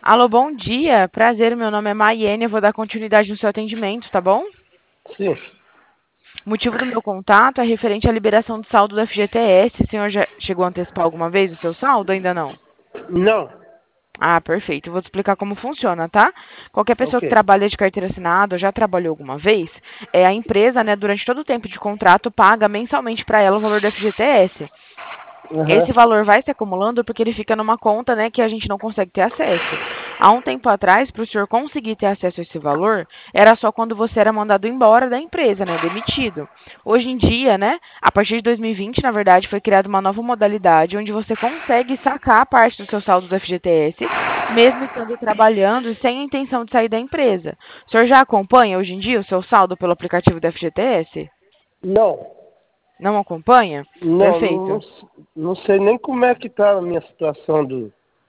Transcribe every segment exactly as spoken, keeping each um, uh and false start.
Alô, bom dia. Prazer, meu nome é Maiene. Eu vou dar continuidade no seu atendimento, tá bom? Sim. O motivo do meu contato é referente à liberação do saldo do F G T S. O senhor já chegou a antecipar alguma vez o seu saldo? Ainda não? Não. Ah, perfeito. Eu vou te explicar como funciona, tá? Qualquer pessoa Ok. que trabalha de carteira assinada ou já trabalhou alguma vez, é a empresa, né, durante todo o tempo de contrato, paga mensalmente para ela o valor do F G T S. Aham. Esse valor vai se acumulando porque ele fica numa conta, né, que a gente não consegue ter acesso. Há um tempo atrás, para o senhor conseguir ter acesso a esse valor, era só quando você era mandado embora da empresa, né, demitido. Hoje em dia, né, a partir de dois mil e vinte, na verdade, foi criada uma nova modalidade onde você consegue sacar a parte do seu saldo do F G T S, mesmo estando trabalhando e sem a intenção de sair da empresa. O senhor já acompanha hoje em dia o seu saldo pelo aplicativo do F G T S? Não. Não acompanha? Não, não, não, Perfeito. s- não sei nem como é que tá a minha situação do.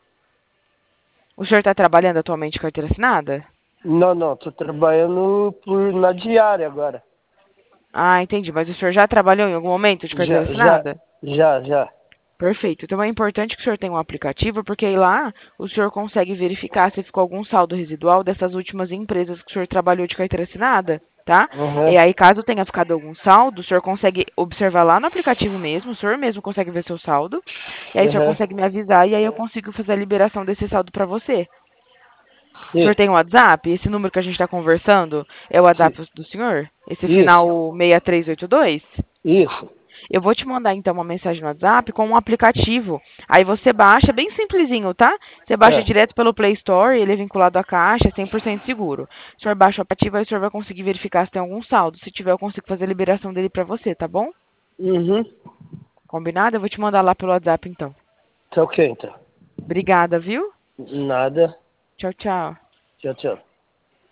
O senhor está trabalhando atualmente de carteira assinada? Não, não, tô trabalhando por, na diária agora. Ah, entendi. Mas o senhor já trabalhou em algum momento de carteira Já, já, assinada? já, já. Perfeito. Então é importante que o senhor tenha um aplicativo, porque aí lá o senhor consegue verificar se ficou algum saldo residual dessas últimas empresas que o senhor trabalhou de carteira assinada, tá? Aham, E aí, caso tenha ficado algum saldo, o senhor consegue observar lá no aplicativo mesmo, o senhor mesmo consegue ver seu saldo, e aí o senhor aham. consegue me avisar, e aí eu consigo fazer a liberação desse saldo para você. O Sim, senhor tem um WhatsApp? Esse número que a gente está conversando é o sim. WhatsApp do senhor? Esse Isso, final seis três oito dois? isso. Eu vou te mandar então uma mensagem no WhatsApp com um aplicativo. Aí você baixa, bem simplesinho, tá? Você baixa Tá. direto pelo Play Store, ele é vinculado à caixa, é cem por cento seguro. O senhor baixa o aplicativo, aí o senhor vai conseguir verificar se tem algum saldo. Se tiver, eu consigo fazer a liberação dele pra você, tá bom? Uhum. Combinado? Eu vou te mandar lá pelo WhatsApp então. Tá ok, então. Obrigada, viu? Nada. Tchau, tchau. Tchau, tchau.